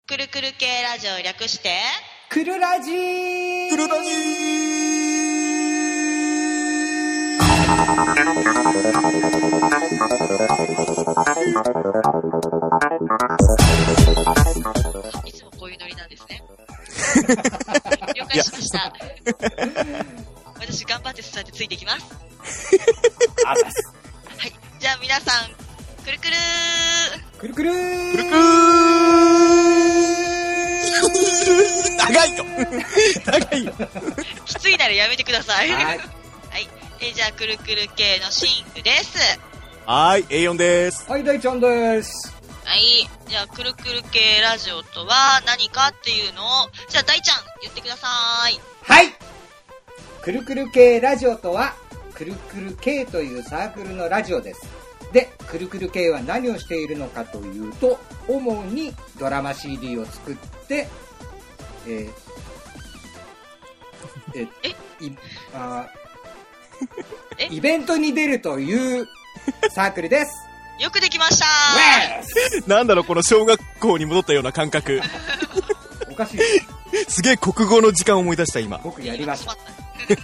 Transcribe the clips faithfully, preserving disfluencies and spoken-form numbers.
くるくる系ラジオ略してくるラジーくるラジーいつもこういうノリなんですね。了解しました。私頑張って伝えてついていきます。 あざす。 はい、じゃあ皆さんくるくるーくるくるーくるくるー長いよ長いよきついならやめてください。 はい、 はい、えー、じゃあくるくる系のシンクです。 はい、エーよん です。 はい、大ちゃんです。 はい、じゃあくるくる系ラジオとは何かっていうのをじゃあ大ちゃん言ってください。 はい、くるくる系ラジオとはくるくる系というサークルのラジオです。で、くるくる系は何をしているのかというと、主にドラマ シーディー を作って、えー、え、 えいあえイベントに出るというサークルです。 よくできましたーなんだろう、この小学校に戻ったような感覚。 おかしいです。 すげえ国語の時間を思い出した今。 僕やりました。 いやー、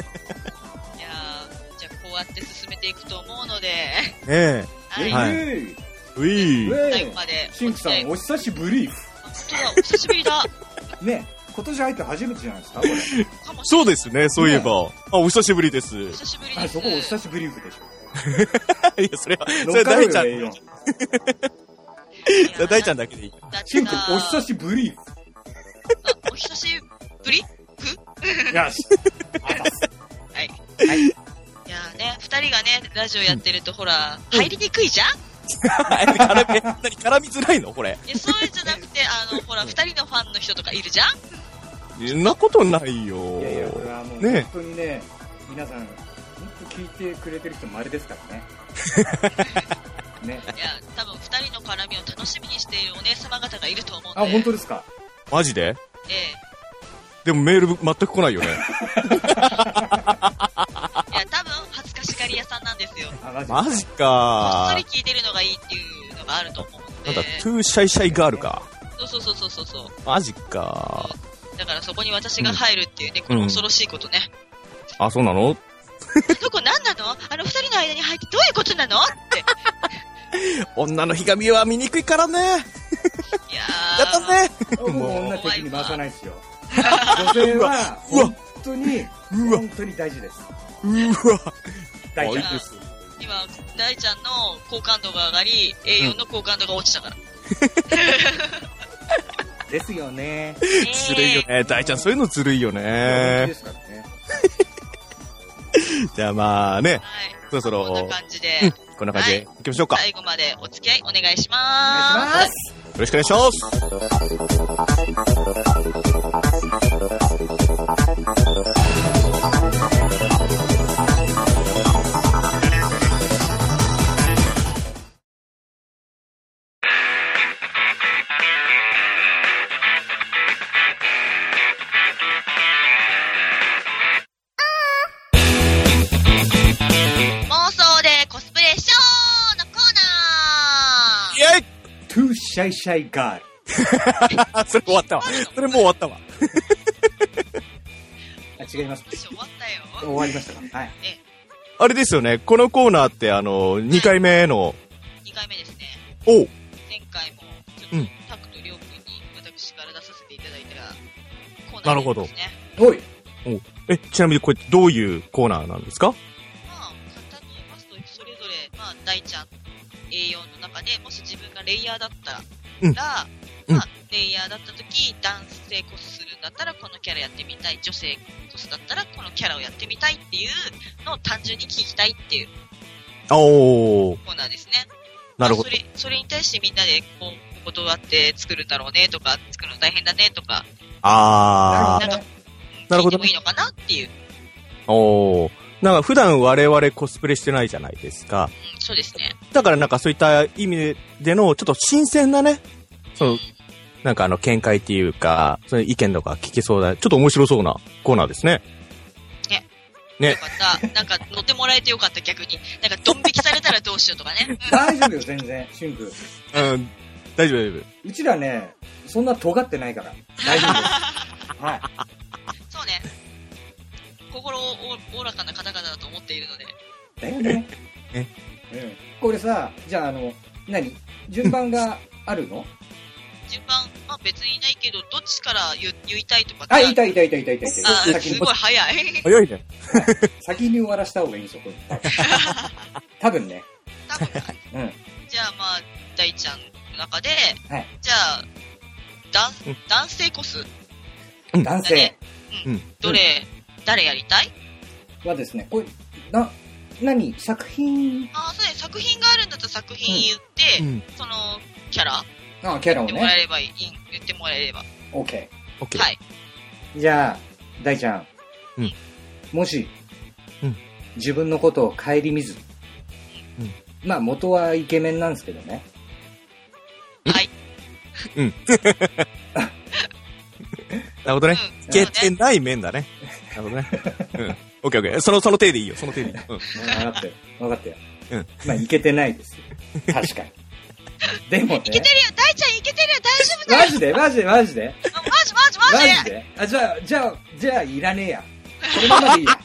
じゃあこうやって進めていくと思うので、 ねえ。 はい、 はいウェイういー。 最後までシンクさんお久しぶり。 本当だ、お久しぶりだ。 ね、今年入って初めてじゃないですかこれ。 かもしれない。 そうですね、そういえば。あ、お久しぶりです。 お久しぶりあ、 です。 そこお久しぶりでしょ。 いや、それは、それは大ちゃん。 乗っかろうよ。 それは大ちゃんだけでいい。 だってシンクさお久しぶり。 あ、お久しぶりふよし。 はい。 はい。 いやーね、二人がね、ラジオやってるとほら、入りにくいじゃん。 絡み、何絡みづらいのこれ。 いや、そういうんじゃなくて、あの、ほら、二人のファンの人とかいるじゃん。 そんなことないよ。 いやいや、これはもうね本当にね、皆さん、本当聞いてくれてる人稀ですからね。ね。 いや、多分二人の絡みを楽しみにしているお姉様方がいると思うんで。 あ、本当ですか。 マジで？ ええ。 でもメール全く来ないよね。 いや、多分、恥ずかしがり屋さんなんですよ。 あ、マジマジこっかそり聞いてるのがいいっていうのがあると思うので。 なんだ、トゥーシャイシャイガールか。 そうそうそうそうそう。 マジかだからそこに私が入るっていうね、この恐ろしいことね。 あ、そうなの？ あの子何なの？あの二人の間に入ってどういうことなの？って。 女のひがみは見にくいからね。 いやー。 やったね。 僕もも女的に回さないですよ。女性は、 うわ本当に、 うわ本当に大事です。 う、うわ。 大事あいいです。 今、大ちゃんの好感度が上がり、エーよん の好感度が落ちたから。 ですよね。 ずるいよね。大ちゃん、そういうのずるいよ本当ねで。すからね。 じゃあまあね、 はい。 そろそろ、 こんな感じで、 うんこんな感じで行きましょうか。よ最後までお付き合いお願いしおま願いしす。 ます。 ろしくお願いします。 妄想でコスプレショーのコーナー。 イェイトゥーシャイシャイガール。 あ、それ終わったわ。それもう終わったわ。 あ、違います。 終わったよ。 終わりましたか。はい。 え、 あれですよね、このコーナーってあの、にかいめの、 にかいめですね。 おう前回も、ちょっうんと、タクとりょうくんに私から出させていただいたコーナーになりますね。 おい。 え、ちなみにこれどういうコーナーなんですか？ まあ、簡単に言いますと、それぞれ、まあ、大ちゃん エーよん の中で、もし自分がレイヤーだったら、 うんうんまあ、レイヤーだった時、男性コスするんだったらこのキャラやってみたい、女性コスだったらこのキャラをやってみたいっていうのを単純に聞きたいっていうおー、 コーナーですね。 なるほどまあ、それ、それに対してみんなで、こう、ここどうやって作るんだろうねとか、作るの大変だねとか、 あー、 なんか、 なるほど聞いてもいいのかなっていう。 おー。なんか普段我々コスプレしてないじゃないですか。 うん、そうですね。 だからなんかそういった意味でのちょっと新鮮なね、その、なんかあの見解っていうか、そういう意見とか聞けそうだ、ちょっと面白そうなコーナーですね。 ね。 ねよかった。なんか乗ってもらえてよかった逆に。なんかドン引きされたらどうしようとかね。 大丈夫よ、全然。シンク。 うん、大丈夫大丈夫。 うちらね、 そんな尖ってないから大丈夫です。はい。 そうね。心おおらかな方々だと思っているので。 だよね。 え、 うん。これさ、じゃああの何順番があるの？ 順番、まあ別にいないけど、どっちから言言いたいとかって。 あ、言いたい言いたい言いたい言いたい。 あ、すごい早い。 早いね。 先に終わらした方がいいんですよ、これ。多分ね。 多分。 うん。 じゃあまあ、大ちゃんの中で、 はい。 じゃあ、男、男性コス。 男性。 うん。どれ、誰やりたい？ はですね、これ、な、何作品？ ああ、そうね、作品があるんだったら作品言って、 うん、 その、キャラああ、キャラをね。 言ってもらえればいい、言ってもらえれば。 OK。 OK。 はい。 じゃあ、大ちゃん。 うん。もし、 うん。 自分のことを顧みず、うん。まあ、元はイケメンなんですけどね。 はい。 うん。なるほどね。いけてない面だね。なるほどね。うん。オッケーオッケー。その、その手でいいよ。その手でいいよ。うん。 分かったよ。分かったよ。 うん。 まあ、いけてないですよ。確かに。でもね。いけてるよ。大ちゃんいけてるよ。大丈夫だよ。 マジでマジでマジでマジマジマジマジであ、じゃあ、じゃあ、じゃあ、いらねえや。このままでいいや。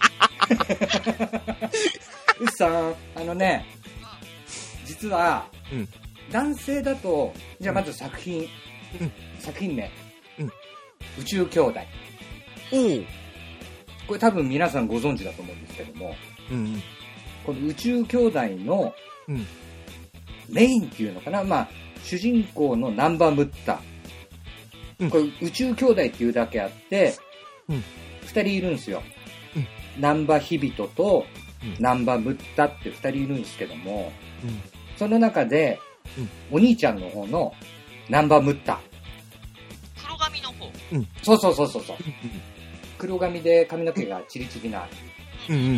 うっさん、あのね、実は、うん、男性だと、じゃあまず作品、うん、作品名、うん、宇宙兄弟。 おこれ多分皆さんご存知だと思うんですけども、うんうん、この宇宙兄弟のメインっていうのかな、まあ、主人公のナンバムッタ、うん、これ宇宙兄弟っていうだけあって、うん、ふたりいるんですよ。うん、ナンバヒビトと、うん、ナンバムッタってふたりいるんですけども、うん、その中で、うん、お兄ちゃんの方のナンバムッタ。 黒髪の方。 うん、そうそうそうそうそう。黒髪で髪の毛がチリチリな。 うんうんうん。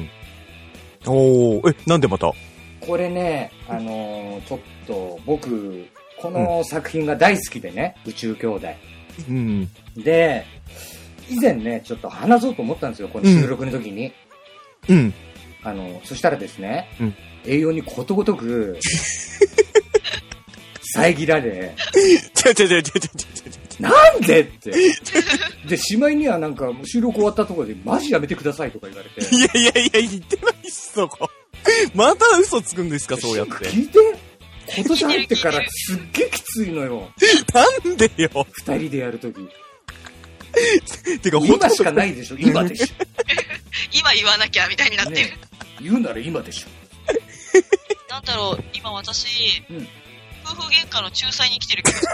おー、え、なんでまた？ これね、あのー、ちょっと僕、この作品が大好きでね、うん、宇宙兄弟。うん。で、以前ね、ちょっと話そうと思ったんですよ、この収録の時に。うん。あの、そしたらですね、うん、栄養にことごとく、遮られ。 ちょちょちょちょちょちょ。 なんでって。で、しまいにはなんか、収録終わったところで、マジやめてくださいとか言われて。 いやいやいや、言ってないし、そこ。また嘘つくんですか、そうやって。 聞いて。今年入ってからすっげえきついのよ。 なんでよ。 二人でやるとき。 てか、 今しかないでしょ、今でしょ。 今言わなきゃみたいになってる。ね、 言うなら今でしょ。 なんだろう、今私、うん、夫婦喧嘩の仲裁に来てるけど。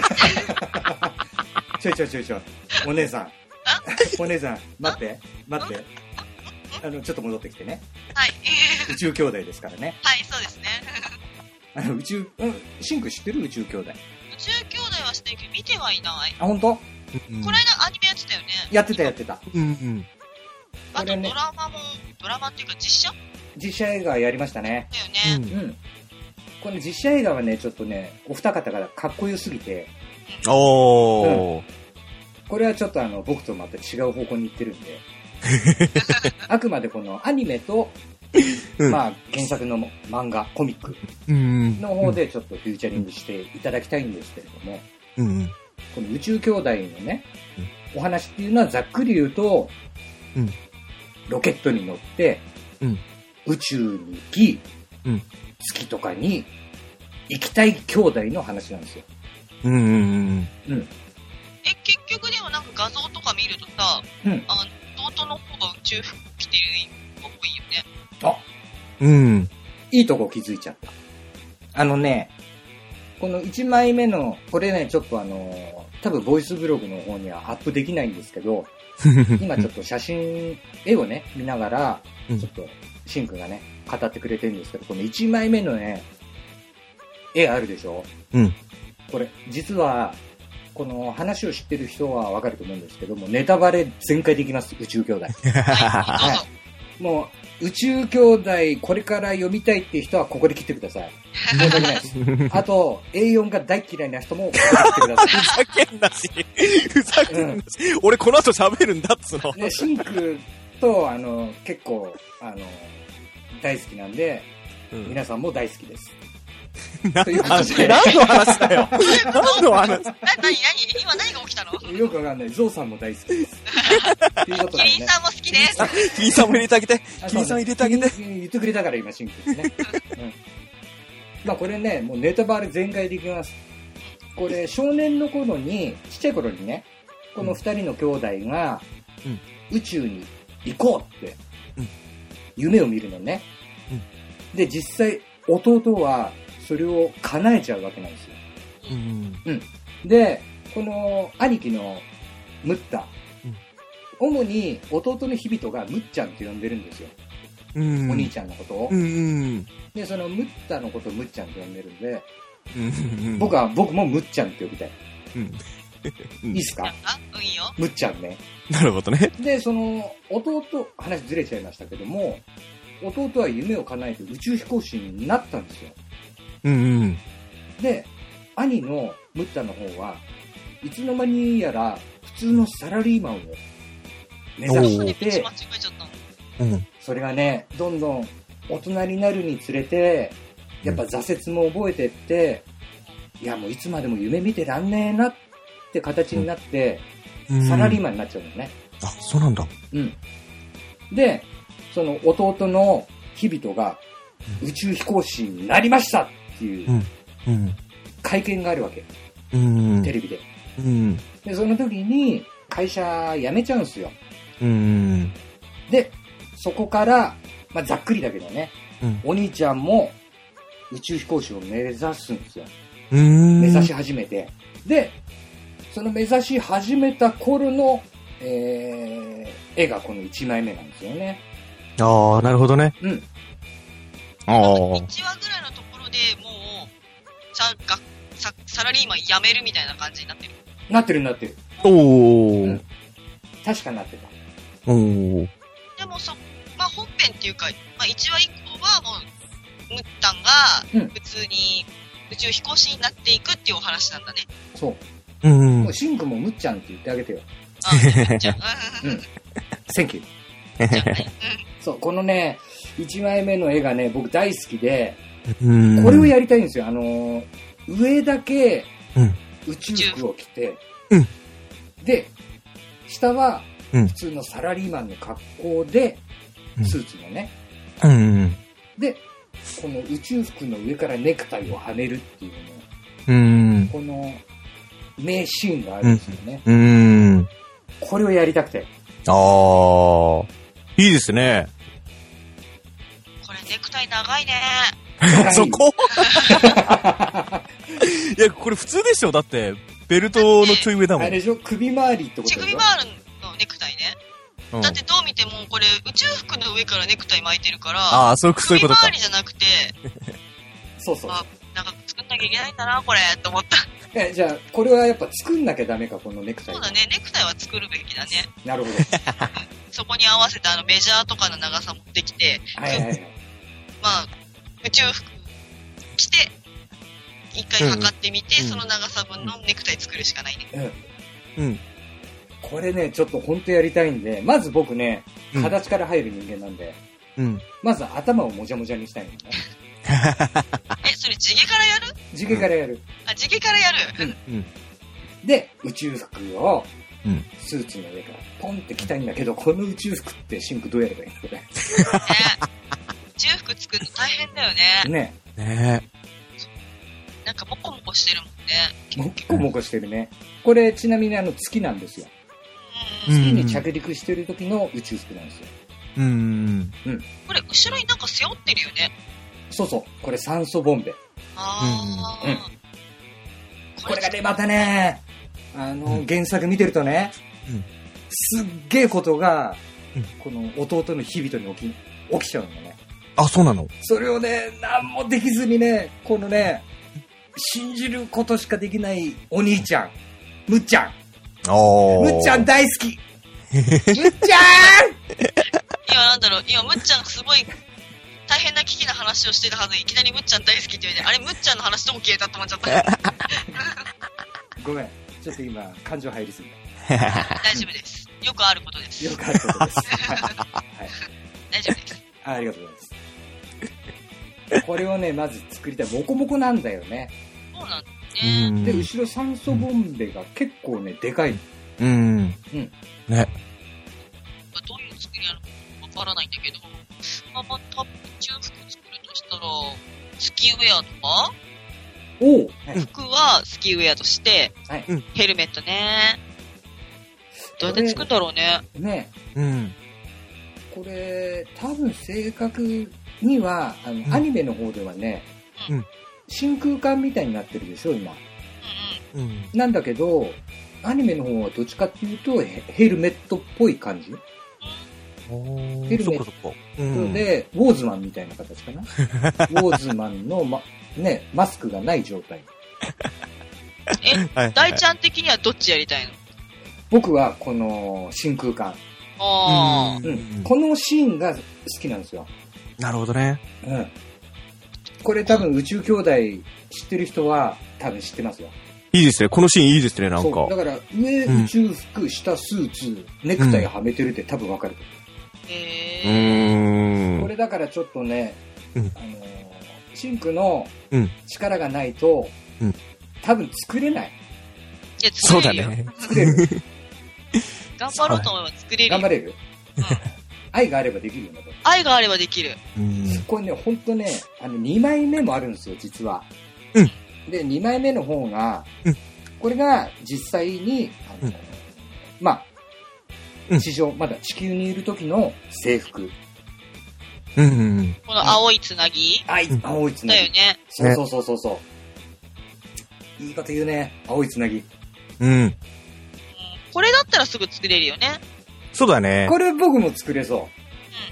ちょいちょいちょいちょい。お姉さん。お姉さん、待って、待って。あの、ちょっと戻ってきてね。 はい。 宇宙兄弟ですからね。 はい、そうですね。 あの、宇宙、うん、シンク知ってる宇宙兄弟。宇宙兄弟は知ってるけど、見てはいない。 あ、ほんと？ この間アニメやってたよね。 やってたやってた。 うんうん。 あとドラマも、ドラマっていうか実写？ 実写映画やりましたね。 だよね。 うん。この実写映画はね、ちょっとね、お二方がかっこよすぎて。 おー。うん、 これはちょっとあの、僕とまた違う方向に行ってるんで。あくまでこのアニメと、うん、まあ、原作の漫画、コミックの方でちょっとフューチャリングしていただきたいんですけれども、うん、この宇宙兄弟のね、うん、お話っていうのはざっくり言うと、うん、ロケットに乗って、うん、宇宙に行き、うん、月とかに行きたい兄弟の話なんですよ。 うんうんうん。 うん。え、結局でもなんか画像とか見るとさ、うん、あの、弟の方が宇宙服着てるっぽいよね。 あ、 うん。 いいとこ気づいちゃった。あのね、このいちまいめの、これね、ちょっとあの、多分ボイスブログの方にはアップできないんですけど、今ちょっと写真、絵をね、見ながら、ちょっと、シンクがね、語ってくれてるんですけど、このいちまいめのね、絵あるでしょ？ うん。 これ、実は、この話を知ってる人はわかると思うんですけども、ネタバレ全開できます、宇宙兄弟。はい。もう、宇宙兄弟、これから読みたいっていう人はここで切ってください。申し訳ないです。あと、エーよん が大嫌いな人もここで切ってください。 ふざけんなし。ふざけんなし。うん、俺この後喋るんだっつの。 ね、シンクと、あの、結構、あの、大好きなんで、うん、皆さんも大好きです。 ということで。 何の話だよ。何の話。 な、なになに今何が起きたの？ よくわかんない。ゾウさんも大好きです。ということでね。 キリンさんも好きです。 キリンさんも入れてあげて。キリンさん入れてあげて。 言ってくれたから今、シンクですね。うん、まあこれね、もうネタバレ全開でいきます。これ、少年の頃に、ちっちゃい頃にね、この二人の兄弟が、宇宙に行こうって、夢を見るのね。で、実際、弟は、それを叶えちゃうわけなんですよ。うんうん、で、この兄貴のムッタ、うん、主に弟のヒビトがムッちゃんって呼んでるんですよ。うん、お兄ちゃんのことを、うんうん。で、そのムッタのことをムッちゃんって呼んでるんで、うんうん、僕は、僕もムッちゃんって呼びたい。うん、いいっすか？ うん、いいよ。 ムッちゃんね。 なるほどね。 で、その、弟、話ずれちゃいましたけども、弟は夢を叶えて宇宙飛行士になったんですよ。うんうん、で、兄のムッタの方はいつの間にやら普通のサラリーマンを目指してて、うん、それがね、どんどん大人になるにつれて、やっぱ挫折も覚えてって、うん、いやもういつまでも夢見てらんねえなって形になって、うん、サラリーマンになっちゃうのね。 あ、そうなんだ。 うん。で、その弟のヒビトが宇宙飛行士になりましたっていう会見があるわけ、うん、テレビで、うん、でその時に会社辞めちゃうんですよ、うん、でそこから、まあ、ざっくりだけどね、うん、お兄ちゃんも宇宙飛行士を目指すんですよ、うん、目指し始めて、でその目指し始めた頃の、えー、絵がこのいちまいめなんですよね。 ああ、なるほどね。うん。 ああ。いちわぐらいのところでもう、さ、が、さ、サラリーマン辞めるみたいな感じになってる。 なってるなってる。 おー。うん、 確かになってた。おー。 でもそ、まあ本編っていうか、まあいちわ以降はもう、ムッタンが、普通に宇宙飛行士になっていくっていうお話なんだね。 そう。うん。もうシンクもムッちゃんって言ってあげてよ。 あ、ムッちゃん。 うん。センキュー。そう、このね、いちまいめの絵がね、僕大好きで、うんこれをやりたいんですよ。あのー、上だけ宇宙服を着て、うん、で、下は普通のサラリーマンの格好で、うん、スーツのね、うん、で、この宇宙服の上からネクタイをはめるっていうの、うん、この名シーンがあるんですよね。うんうん、これをやりたくて。 ああ、いいですね。 これネクタイ長いね。 そこいや、これ普通でしょ。だって、ベルトのちょい上だもん。 あれでしょ、首周りってことでしょ。 首周りのネクタイね。うん、だってどう見てもこれ宇宙服の上からネクタイ巻いてるから、 ああ、そういうことか。 首周りじゃなくて、 そうそう。 あ、なんか作んなきゃいけないんだな、これ、と思った。 え、じゃあ、これはやっぱ作んなきゃダメか、このネクタイ。 そうだね、ネクタイは作るべきだね。 なるほど。 そこに合わせたあのメジャーとかの長さ持ってきて、はいはいはい、まあ、宇宙服着て、一回測ってみて、うん、その長さ分のネクタイ作るしかないね。うん。うん。 これね、ちょっと本当やりたいんで、まず僕ね、形から入る人間なんで、うん。まず頭をもじゃもじゃにしたいのね。 え、それ地毛からやる？ 地毛からやる。 あ、地毛からやる。うん。 で、宇宙服を、うん、スーツの上からポンって着たいんだけど、この宇宙服ってシンクどうやればいいのこれ。ね、 宇宙服作るの大変だよね。 ね。 ね。 なんかモコモコしてるもんね。モコモコしてるね。これちなみにあの月なんですよ。月に着陸してる時の宇宙服なんですよ。うん。 うん。これ後ろになんか背負ってるよね。 そうそう。これ酸素ボンベ。ああ。うん。これがね、またね、あの、うん、原作見てるとね、うん、すっげえことが、うん、この弟の日々に起き、起きちゃうのね。 あ、そうなの？ それをね、なんもできずにね、このね、信じることしかできないお兄ちゃん、むっちゃん。むっちゃん大好きむっちゃん今なんだろう、今むっちゃんすごい大変な危機な話をしてたはずにいきなりむっちゃん大好きって言うて、あれむっちゃんの話どこ消えたって思っちゃったごめん、ちょっと今感情入りすぎた大丈夫です、よくあることです、 よくあることです、はい、 大丈夫です、 あ、ありがとうございますこれをね、まず作りたい。モコモコなんだよね。 そうなんだね。 で、後ろ酸素ボンベが結構ね、でかい。 うん。うん。ね。 どういう作りなのかわからないんだけど、まあまあ、多分宇宙服作るとしたら、スキーウェアとかおう、 はい、服はスキーウェアとして、はい、ヘルメットね。どうやって作るんだろうね。 ね。 うん。 これ、多分正確には、あの、うん、アニメの方ではね、うん、真空管みたいになってるでしょ、今。うんうん、なんだけど、アニメの方はどっちかっていうと、ヘルメットっぽい感じ。ヘルメットで、ウォーズマンみたいな形かな。ウォーズマンの、ま、ね、マスクがない状態。 え、大ちゃん的にはどっちやりたいの？ 僕はこの真空管。 あ、 うん、このシーンが好きなんですよ。 なるほどね。 うん。これ多分宇宙兄弟知ってる人は多分知ってますよ。 いいですね。このシーンいいですね、なんか。 そうだから上宇宙服、うん、下スーツ、ネクタイはめてるって多分わかる。 へ、 うん、 えー。これだからちょっとね、うん、あのシンクの力がないと、うん、多分作れない。 いや、作れるよ。 そうだね。 作れる。 頑張ろうと思えば作れる。 頑張れる、うん、愛があればできるよね。 愛があればできる。 うん、これね、ほんとね、あの、にまいめもあるんですよ、実は。 うん。 で、にまいめの方が、うん、これが実際に、あの、うん、まあ、うん、地上、まだ地球にいる時の制服。 うんうんうん、 この青いつなぎ、 あい、青いつなぎ。 だよね。 そうそうそうそうそう。いいこと言うね。青いつなぎ。 うん。 これだったらすぐ作れるよね。 そうだね。 これ僕も作れそう。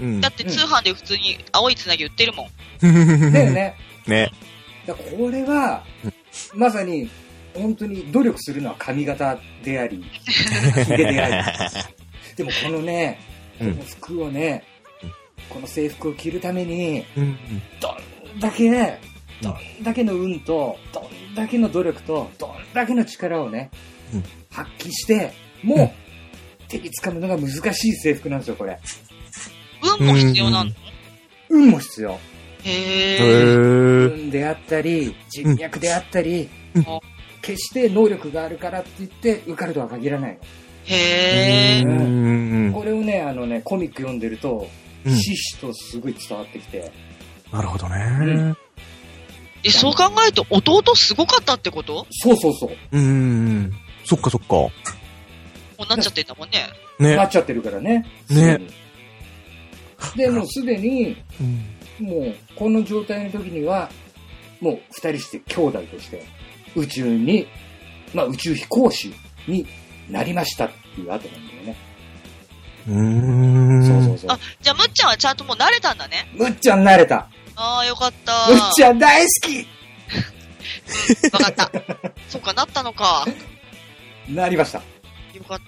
うん。だって通販で普通に青いつなぎ売ってるもん。 だよね。 ね。 だこれは、まさに、本当に努力するのは髪型であり、ヒゲであり。でもこのね、この服をね、この制服を着るために、どんだけ、どんだけの運と、どんだけの努力と、どんだけの力をね、発揮して、もう、手に掴むのが難しい制服なんですよ、これ。 運も必要なの？ 運も必要。 へー。 運であったり、人脈であったり、決して能力があるからって言って受かるとは限らないの。 へー。 うん、これをね、あのね、コミック読んでると、ひしひしとすごい伝わってきて。 なるほどね。うん、 え、そう考えると弟すごかったってこと？ そうそうそう。 うーん。そっかそっか。もうなっちゃってんだもんね。 ね。なっちゃってるからね。 ね。 で、もうすでに、うん、もうこの状態の時には、もう二人して兄弟として宇宙に、まあ宇宙飛行士になりましたっていう後なんだよね。 うーん。 そうそうそう。 あ、じゃあむっちゃんはちゃんともう慣れたんだね。 むっちゃん慣れた。 ああ、よかった。 むっちゃん大好き。 わかった。そっか、なったのか。 なりました。 よかった。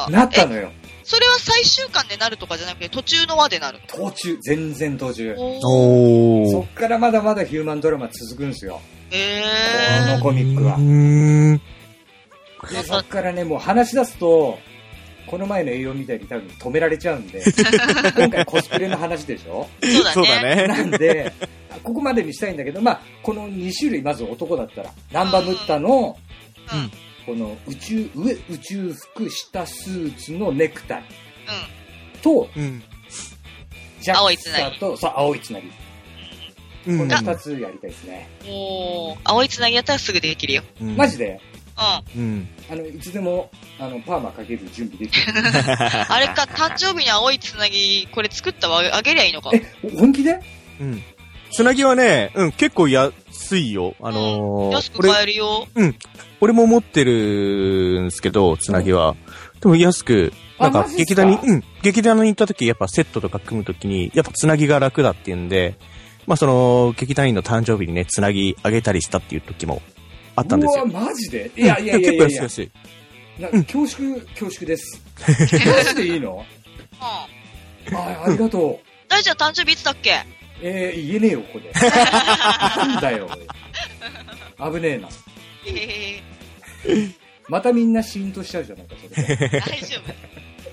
なったのよ。 それは最終巻でなるとかじゃなくて途中の輪でなるの？ 途中、全然途中。 おー。 そっからまだまだヒューマンドラマ続くんですよ。 へー。このコミックは。 うーん。 で、そっからね、もう話し出すと、この前の栄養みたいに多分止められちゃうんで、今回コスプレの話でしょ？ そうだね。そうだね。 なんで、ここまでにしたいんだけど、まあ、このに種類、まず男だったら、ナンバムッタの、うん、この宇宙、上、宇宙服、下スーツのネクタイ。うん。と、うん、ジャッサと、そう、青いつなぎ。うん、この二つやりたいですね。 おー、青いつなぎやったらすぐできるよ。 うん、マジで？ うん。 あの、いつでも、あの、パーマかける準備できる。 あれか、誕生日に青いつなぎ、これ作ったわ、あげりゃいいのか。 え、本気で？ うん。つなぎはね、うん、結構安いよ。あのー、 うん、安く買えるよ。 うん。俺も持ってるんですけど、つなぎは。でも安く、なんか、劇団に、うん、劇団に行った時、やっぱセットとか組む時に、やっぱつなぎが楽だっていうんで、まあその、劇団員の誕生日にね、つなぎあげたりしたっていう時もあったんですよ。 うわ、マジで？いやいやいやいやいや。 結構安い安い。 な恐縮、恐縮です。マジでいいの？うん。あ、ありがとう。 大ちゃん誕生日いつだっけ？ えー、言えねえよ、ここで。なんだよ、危ねえな。 えー、 またみんなシーンとしちゃうじゃないか、それ。 大丈夫。じゃあ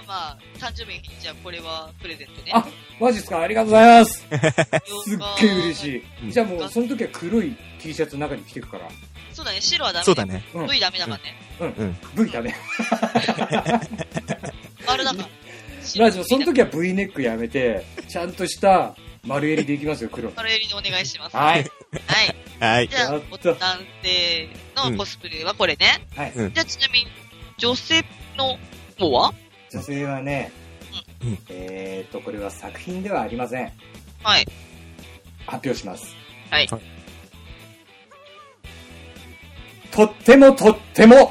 まあ、誕生日の日にじゃあこれはプレゼントね。 あ、マジっすか？ありがとうございます。すっ了解げえ嬉しい。じゃあもう、その時は黒い T シャツ中に着てくから。 そうだね、白はダメ。 そうだね。 V ダメだからね。 うん。 うん。 V ダメ。 丸だから。 ラジオ、その時は V ネックやめて、ちゃんとした丸襟でいきますよ、黒。 丸襟でお願いします。 はい。 はい。 はい。 じゃあ、男性のコスプレはこれね。 はい。 じゃあ、ちなみに、女性の方は？ 女性はね、えーと、これは作品ではありません。 はい。 発表します。 はい。 とってもとっても、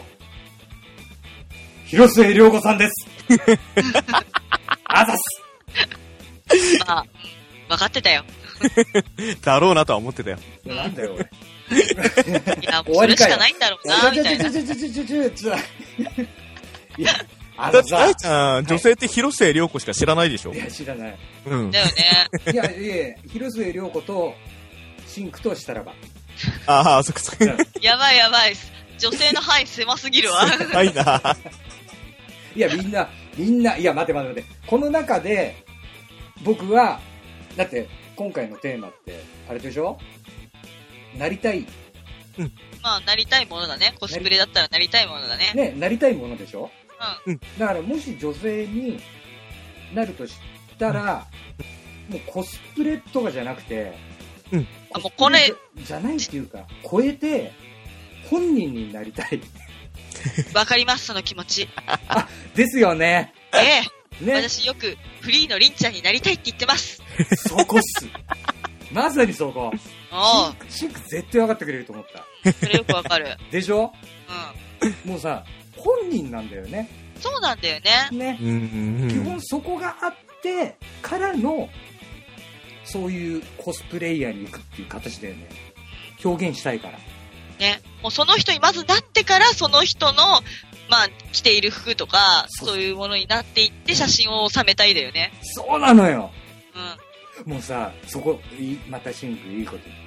広末涼子さんです。あざす。 まあ、分かってたよ。 だろうなとは思ってたよ。 なんだよ、俺。 いや、もうそれしかないんだろうな、みたいな。 ちょちょちょちょちょちょちょ。いや、あのさ、女性って広末涼子しか知らないでしょ？ いや、知らない。 うん。 だよね。 いや、いや、広末涼子と、シンクとしたらば。 ああ、そっかそっか。 やばいやばい。女性の範囲狭すぎるわ。 はいな。 いや、みんな、みんな、いや、待て待て待て。この中で、僕は、だって、今回のテーマって、あれでしょ？なりたい。 うん。 まあ、なりたいものだね。コスプレだったらなりたいものだね。 ね、なりたいものでしょ？ うん。 だから、もし女性になるとしたら、うん、もうコスプレとかじゃなくて、 うん。 あ、もうこれ。 じゃないっていうか、超えて、本人になりたい。 わかります、その気持ち。 あ、ですよね。 ええ。 ね。 私よくフリーのりんちゃんになりたいって言ってます。 そこっす。まさにそこ。 おー。シンク絶対分かってくれると思った。 それよくわかる。 でしょ？ うん。 もうさ、本人なんだよね。 そうなんだよね。 ね。基本そこがあってからの、そういうコスプレイヤーに行くっていう形だよね。表現したいから。 ね。もうその人にまずなってから、その人の、まあ、着ている服とか、そういうものになっていって写真を収めたいだよね。 そうなのよ。 うん。 もうさ、そこ、またシンクいいこと言った。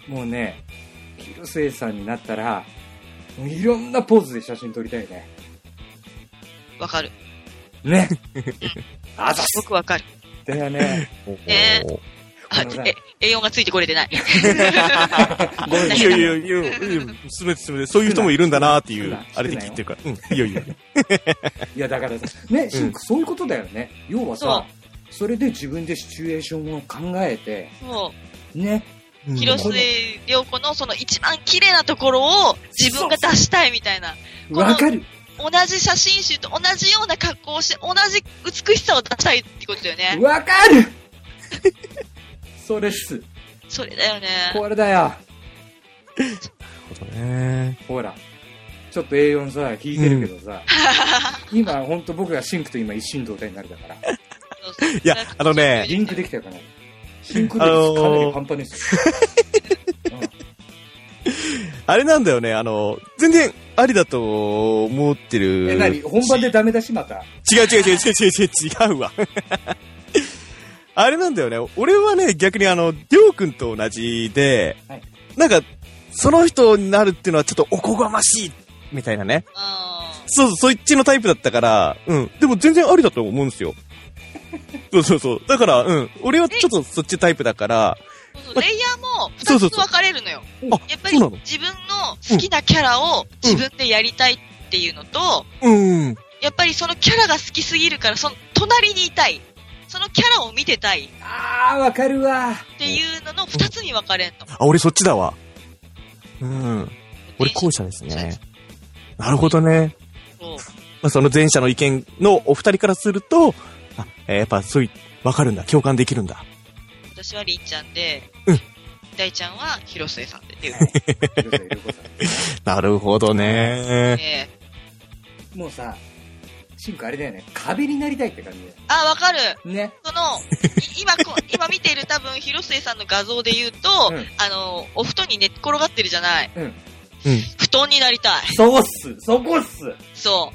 もうね、広末さんになったら、もういろんなポーズで写真撮りたいね。 わかる。 ね。あざす。 僕わかる。 だよね。 ねえ。あ、え、栄養がついてこれてない。 ごめん、いやいやいや、すべてすべて、そういう人もいるんだなっていう、あれで聞いてるから。うん、いやいや。 いや、だからさ、ね、シンクそういうことだよね。要はさ、それで自分でシチュエーションを考えて、 そう。 ね。 広末涼子のその一番綺麗なところを自分が出したいみたいな。 わかる。 同じ写真集と同じような格好をして、同じ美しさを出したいってことだよね。 わかるそれっす。 それだよね。 これだよ。 なるほどね。 ほら。ちょっと エーよん さ、聞いてるけどさ。うん、今、ほんと僕がシンクと今一心同体になるだから。 いや、あのね。 リンクできたよかな。シンク率かなりパンパンですよ。うん、 あれなんだよね、あの、全然ありだと思ってる。 え、なに本番でダメだしまた。 違う違う違う違う違う違うわ。あれなんだよね。俺はね、逆にあの、りょうくんと同じで、はい、なんか、その人になるっていうのはちょっとおこがましい、みたいなね。そうそう、そっちのタイプだったから、うん。でも全然ありだと思うんですよ。そうそうそう。だから、うん。俺はちょっとそっちタイプだから、 そうそうレイヤーも二つ分かれるのよ。そうそうそうやっぱり自分の好きなキャラを自分でやりたいっていうのと、 うん。 やっぱりそのキャラが好きすぎるから、その隣にいたい。そのキャラを見てたい。 あー、わかるわ。 っていうのの二つに分かれんの。 あ、俺そっちだわ。うん。俺後者ですね。なるほどね。そう。まあ、その前者の意見のお二人からすると、あ、えー、やっぱそういう、わかるんだ。共感できるんだ。 私はりんちゃんで、 うん。 大ちゃんは広末さんでっていう。 なるほどね。 ねもうさ、シンクあれだよね。壁になりたいって感じだよ。 あ、わかる。 ね。 その、今こ、今見ている多分、広末さんの画像で言うと、うん、あの、お布団に寝っ転がってるじゃない。 うん。 うん。 布団になりたい。 そうっす。そこっす。 そう。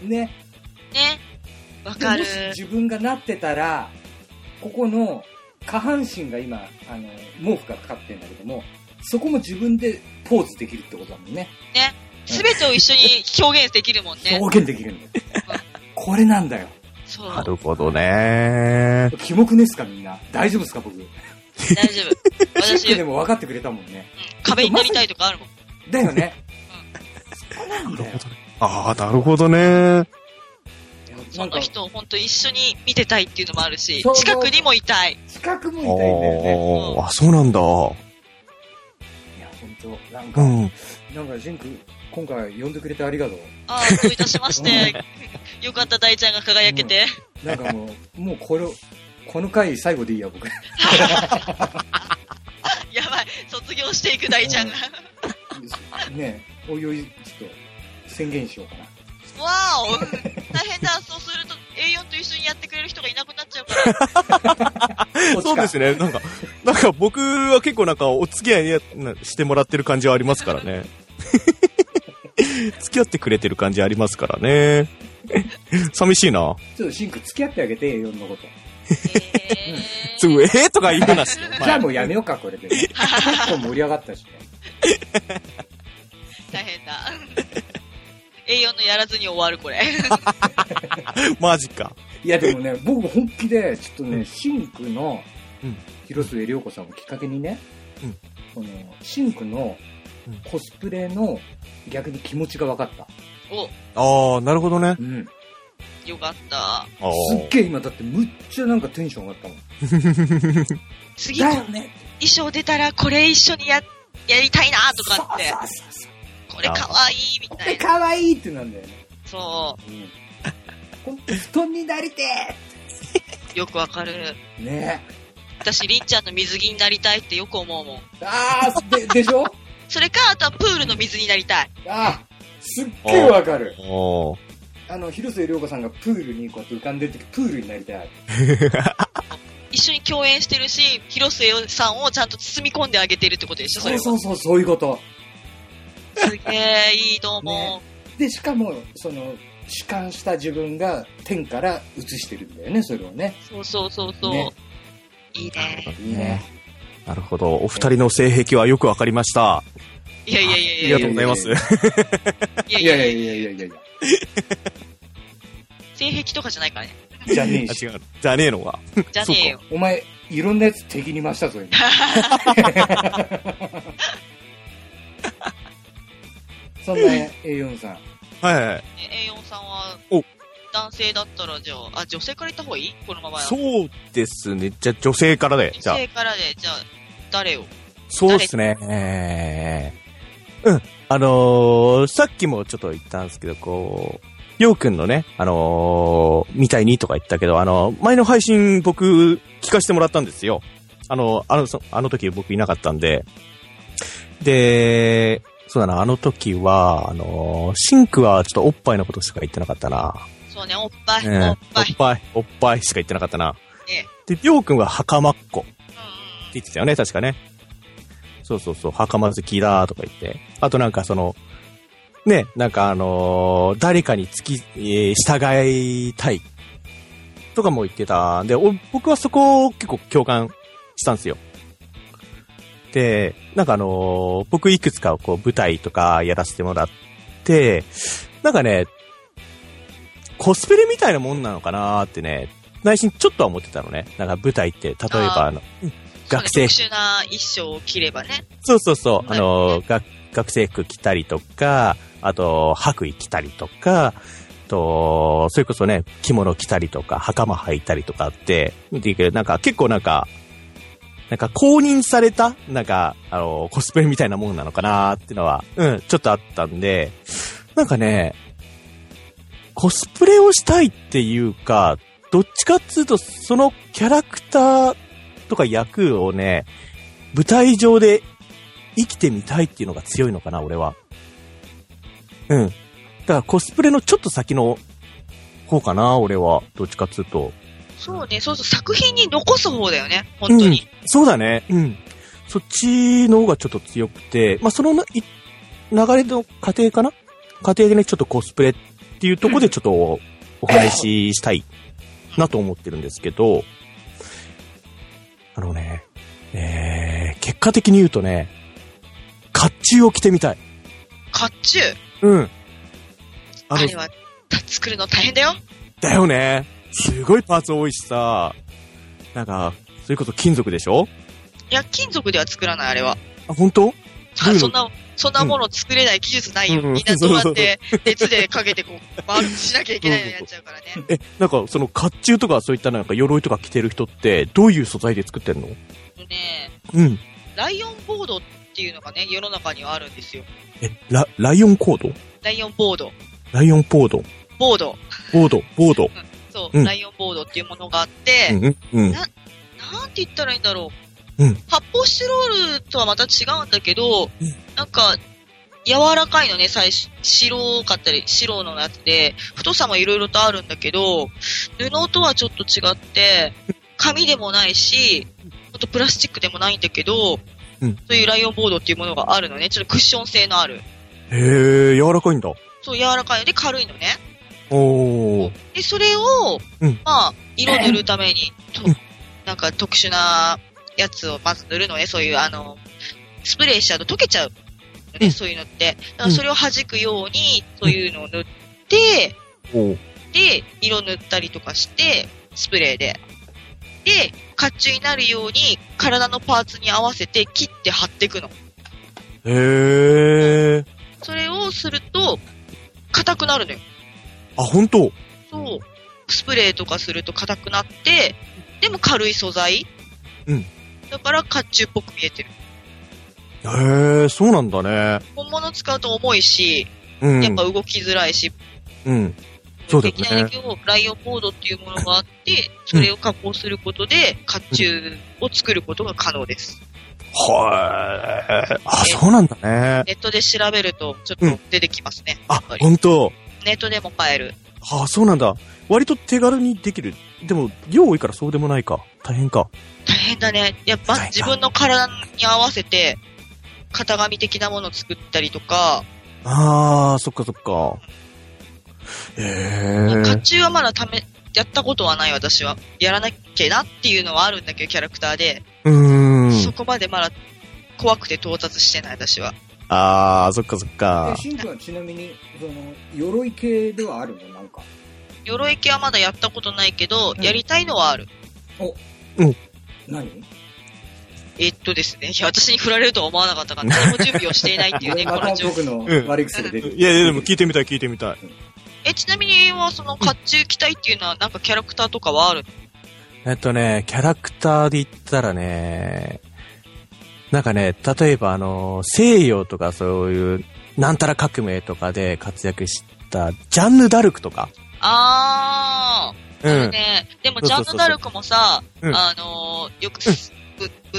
ね。 ね。わかる。 もし自分がなってたら、ここの下半身が今、あの、毛布がかかってるんだけども、そこも自分でポーズできるってことだもんね。 ね。すべてを一緒に表現できるもんね。 表現できるんだよ。 これなんだよ。 そう。 なるほどね。 キモくねっすかみんな。大丈夫っすか僕。 大丈夫。 シン私、 クでも分かってくれたもんね。 うん、壁に乗りたいとかあるもん。 だよね。 うん。 そうなんだよ。 ああ、なるほどね。 その人を本当一緒に見てたいっていうのもあるし、 そうそう近くにもいたい。 近くもいたいんだよね。 ああ、そうなんだ。 いや、本当なんか、 うん。 なんか、シンク、今回呼んでくれてありがとう。 ああ、どういたしまして。よかった、大ちゃんが輝けて。 うん、なんかもう、もうこれ、この回最後でいいや、僕。 やばい、卒業していく大ちゃんが。 ねえ、おいおい、ちょっと、宣言しようかな。 わーお大変だ、そうすると エーよん と一緒にやってくれる人がいなくなっちゃうから。 そうですね。なんか、なんか僕は結構なんかお付き合いしてもらってる感じはありますからね。付き合ってくれてる感じありますからね。寂しいな。 ちょっとシンク付き合ってあげて、エーよん のこと。 えー、 つえーとか言うなし。 じゃあもうやめようか、これで、ね。結構盛り上がったしね。 大変だ。エーよん のやらずに終わる、これ。 マジか。 いや、でもね、僕本気で、ちょっとね、 うん、 シンクの、広末涼子さんをきっかけにね、うん、このシンクのコスプレの逆に気持ちが分かった。 お。 ああ、なるほどね。 うん。よかった。 すっげえ今だってむっちゃなんかテンション上がったもん。 次、だよね。衣装出たらこれ一緒にや、やりたいなとかって。そうそうそうそう。これかわいいみたいな。これかわいいってなんだよね。 そう。 うん、ほんと布団になりてーよくわかる。 ねえ。 私、りんちゃんの水着になりたいってよく思うもん。 ああ、で、でしょそれか、あとはプールの水になりたい。 ああ、すっげえわかる。 おあの、広末涼子さんがプールにこうやって浮かんでるとき、プールになりたい。 一緒に共演してるし、広末さんをちゃんと包み込んであげてるってことでしょ、それは。 そうそうそう、そういうこと。 すげえ、いいと思う、ね。 で、しかも、その、主観した自分が天から映してるんだよね、それをね。 そうそうそうそう。ね、いいね。 いいね。 なるほど。お二人の性癖はよくわかりました。 いやいやいやいや。 ありがとうございます。 いやいやいやいやいやいやいや。 性癖とかじゃないからね。 じゃねえし。 違う。じゃねえのが。 じゃねえよ。 お前、いろんなやつ敵に回したぞ、今。そんな エーよん さん。 はいはい。 エーよん さんは、男性だったら、じゃあ、あ、女性から言った方がいいこのまま。 そうですね。じゃあ、女性からで。 女性からで、じゃあ、誰をそうですね。えー、うん。あのー、さっきもちょっと言ったんですけど、こう、ようくんのね、あのー、みたいにとか言ったけど、あの、前の配信僕、聞かせてもらったんですよ。あの、あの、あの時僕いなかったんで。で、そうだな、あの時は、あのー、シンクはちょっとおっぱいのことしか言ってなかったな。 そうね、おっぱい、 ね、 おっぱい。 おっぱい、おっぱいしか言ってなかったな。 ね、 で、りょうくんは袴っ子。って言ってたよね、確かね。そうそうそう、袴好きだとか言って。あとなんかその、ね、なんかあのー、誰かに付き、えー、従いたい。とかも言ってたんで、お僕はそこを結構共感したんですよ。で、なんかあのー、僕いくつかこう舞台とかやらせてもらって、なんかね、コスプレみたいなもんなのかなーってね、内心ちょっとは思ってたのね。なんか舞台って、例えばあの、学生。 特殊な衣装を着ればね。 そうそうそう。あの、学、学生服着たりとか、あと、白衣着たりとか、と、それこそね、着物着たりとか、袴履いたりとかって、見ていくなんか結構なんか、なんか公認された、なんか、あの、コスプレみたいなもんなのかなーっていうのは、うん、ちょっとあったんで、なんかね、コスプレをしたいっていうか、どっちかっつうと、そのキャラクターとか役をね、舞台上で生きてみたいっていうのが強いのかな、俺は。うん。だからコスプレのちょっと先の方かな、俺は。どっちかっつうと。 そうね、そうそう、作品に残す方だよね、本当に。 うん、そうだね、うん。そっちの方がちょっと強くて、まあ、そのな、い、流れの過程かな過程でね、ちょっとコスプレっていうところでちょっとお話ししたいなと思ってるんですけど、あのね、えー、結果的に言うとね、甲冑を着てみたい。 甲冑？ うん。 あれは、作るの大変だよ。 だよね。すごいパーツ多いしさ、なんか、それこそ金属でしょ？ いや、金属では作らない、あれは。 あ、本当？ あ、そんな、そんなもの作れない技術ないよ。うん、みんなどうやって熱でかけてこう、丸くしなきゃいけないのになっちゃうからね。 え、なんかその甲冑とかそういったなんか鎧とか着てる人って、どういう素材で作ってんの？ねうん。 ライオンボードっていうのがね、世の中にはあるんですよ。 え、ラ、ライオンコード？ ライオンボード。 ライオンボード。 ボード。 ボード、ボード。うん、 そう、うん、ライオンボードっていうものがあって、うんうん、な、なんて言ったらいいんだろう。うん、発泡スチロールとはまた違うんだけど、うん、なんか、柔らかいのね、最初、白かったり、白のやつで、太さもいろいろとあるんだけど、布とはちょっと違って、紙でもないし、あとプラスチックでもないんだけど、うん、そういうライオンボードっていうものがあるのね。ちょっとクッション性のある。 へー、柔らかいんだ。 そう、柔らかいので軽いのね。 おー。 で、それを、うん、まあ、色塗るために、となんか特殊なやつをまず塗るのね。そういう、あの、スプレーしちゃうと溶けちゃう。ね、うん、そういうのって。だからそれを弾くように、そういうのを塗って、うん、で、色塗ったりとかして、スプレーで。で、甲冑になるように、体のパーツに合わせて切って貼っていくの。 へー。 それをすると、硬くなるのよ。 あ、ほんと？ そう。スプレーとかすると硬くなって、でも軽い素材。うん。だから甲冑っぽく見えてる。 へー、そうなんだね。 本物使うと重いし、うん、やっぱ動きづらいし。 うん。そうだね。 できないんだけど、ライオンボードっていうものがあって、それを加工することで、甲冑を作ることが可能です。 はー。あ、そうなんだね。 ネットで調べると、ちょっと出てきますね。 うん、あ、ほんと。 ネットでも買える。 はあ、そうなんだ。割と手軽にできる。でも、量多いからそうでもないか。大変か。 大変だね。やっぱ自分の体に合わせて、型紙的なものを作ったりとか。 あー、そっかそっか。へー。 甲冑はまだため、やったことはない私は。やらなきゃなっていうのはあるんだけど、キャラクターで。 うーん。 そこまでまだ怖くて到達してない私は。 あー、そっかそっか。 シンクはちなみに、その、鎧系ではあるのなんか。 鎧系はまだやったことないけど、うん、やりたいのはある。 お、 うん。 何？ えっとですね。いや、私に振られるとは思わなかったから、何も準備をしていないっていうね、この状況。僕の悪い癖が出る。 いやいや、でも聞いてみたい、聞いてみたい。 え、ちなみには、その、甲冑着たいっていうのは、なんかキャラクターとかはあるの？ えっとね、キャラクターで言ったらね、なんかね、例えばあの、西洋とかそういう、なんたら革命とかで活躍したジャンヌ・ダルクとか。 あー。うん。あるね。でもジャンヌ・ダルクもさ、うん、あのー、よく、うん、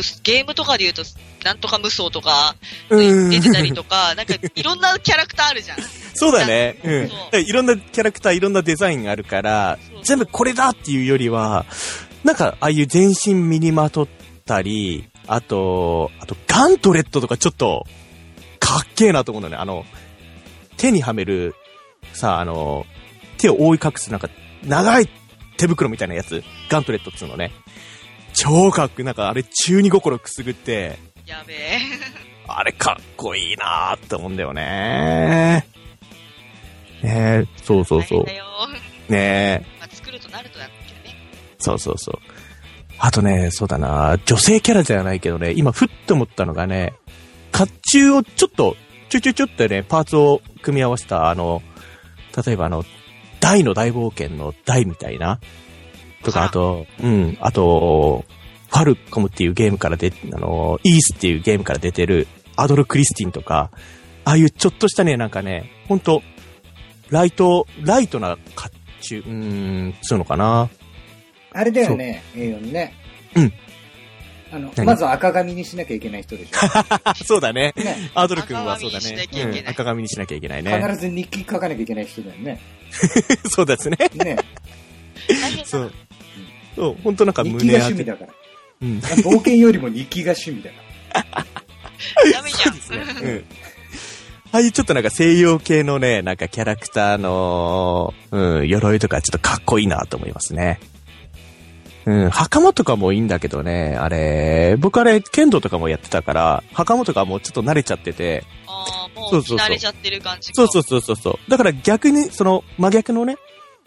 ゲームとかで言うと、なんとか無双とか、出てたりとか、なんかいろんなキャラクターあるじゃん。 そうだね。うん。いろんなキャラクター、いろんなデザインがあるから、そうそう全部これだっていうよりは、なんかああいう全身身にまとったり、あと、あとガントレットとかちょっと、かっけーなと思うのね。あの、手にはめる、さ、あの、手を覆い隠すなんか、長い手袋みたいなやつ、ガントレットっつうのね。超かっこいい。なんかあれ中二心くすぐって、 やべえ。 あれかっこいいなーって思うんだよねー。ねえ、そうそうそう。ねえ。 まあ、作るとなるとだけどね。 そうそうそう。あとね、そうだな、女性キャラじゃないけどね、今ふっと思ったのがね、甲冑をちょっと、ちょいちょいちょっとね、パーツを組み合わせた、あの、例えばあの、大の大冒険の大みたいな、とか、あと、うん、あと、ファルコムっていうゲームから出、あの、イースっていうゲームから出てる、アドル・クリスティンとか、ああいうちょっとしたね、なんかね、ほんと、ライト、ライトな甲冑、うーん、そういうのかな。 あれだよね、エーヨンね。 うん。 あの、まず赤髪にしなきゃいけない人でしょ。 そうだね。 ね、 アドル君はそうだね。うん、赤髪にしなきゃいけないね。 必ず日記書かなきゃいけない人だよね。 そうですね。 ね。 そう。そう、ほんとなんか胸日記が趣味だから。うん。冒険よりも日記が趣味だから。 ダメじゃん。そうですね。うん。 ああいうちょっとなんか西洋系のね、なんかキャラクターの、うん、鎧とかちょっとかっこいいなと思いますね。うん、袴とかもいいんだけどね、あれ、僕あれ、剣道とかもやってたから、袴とかもうちょっと慣れちゃってて。 ああ、もう慣れちゃってる感じか。 そうそうそうそうそう。だから逆に、その、真逆のね、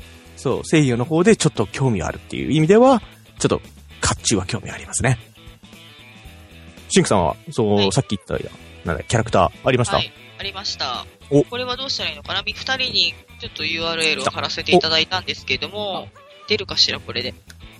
そう、声優の方でちょっと興味があるっていう意味では、ちょっと、甲冑は興味ありますね。シンクさんは、そう、はい、さっき言ったや、なんだ、キャラクターありました？はい、 ありました。お、これはどうしたらいいのかな？二人にちょっと ユーアールエル を貼らせていただいたんですけども、出るかしら、これで。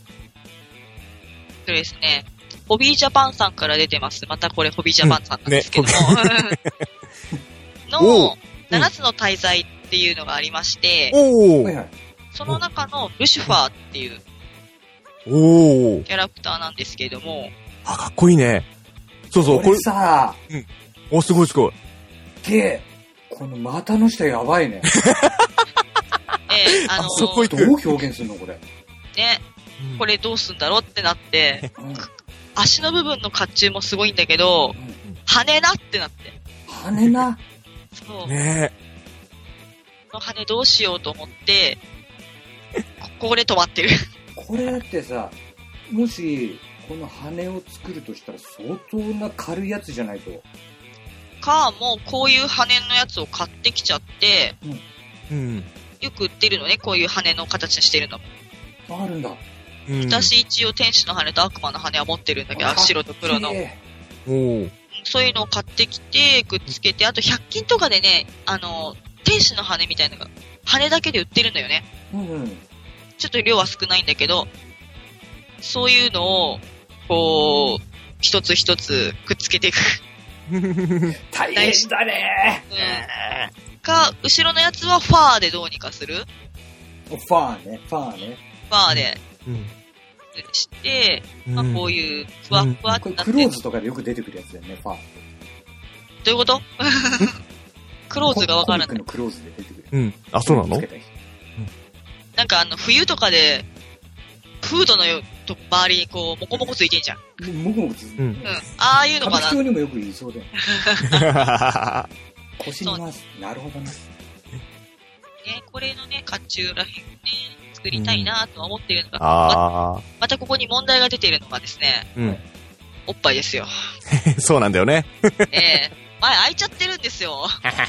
そうですね。ホビージャパンさんから出てます。またこれホビージャパンさんなんですけども。うんね、の、ななつの大罪っていうのがありまして、 おその中のルシファーっていうおキャラクターなんですけれども。 あ、かっこいいね。そうそう、 これさ、 うん。お、すごいすごい。 で、この股の下やばいね。 えー、あのー、 そこ行く。 どう表現するのこれ。 ね、うん、これどうすんだろうってなって、うん、足の部分の甲冑もすごいんだけど、うん、羽なってなって。 羽なそう。 ねえ。この羽どうしようと思って、ここで止まってる。 これだってさ、もし、この羽を作るとしたら相当な軽いやつじゃないと。 か、もうこういう羽のやつを買ってきちゃって、 うん。 よく売ってるのね、こういう羽の形にしてるのも。あるんだ。 うん、私一応天使の羽と悪魔の羽は持ってるんだけど、白と黒の。 おそういうのを買ってきて、くっつけて、あとひゃく均とかでね、あの、天使の羽みたいなのが、羽だけで売ってるんだよね。 うんうん。 ちょっと量は少ないんだけど、そういうのを、こう、一つ一つくっつけていく。 大変だねー。うん。か、後ろのやつはファーでどうにかする？ ファーね、ファーね。 ファーで。 うん。 して、うん、まあこういうふわふわってなって、 うん、これクローズとかでよく出てくるやつだよね、ファー。 どういうこと？クローズがわからない。 コミックのクローズで出てくる。 うん。あ、そうなの？ なんかあの、冬とかで、フードのよと周りにこう、もこもこついてんじゃん。 もこもこついてる。 うん。ああいうのかな。 歌舞伎町にもよく言いそうだよね。腰に回す。なるほどね。ね、 これのね、甲冑らへんね、作りたいなとは思ってるのが、 あま、またここに問題が出ているのがですね、 うん。 おっぱいですよ。 そうなんだよね。 ええー、前開いちゃってるんですよ。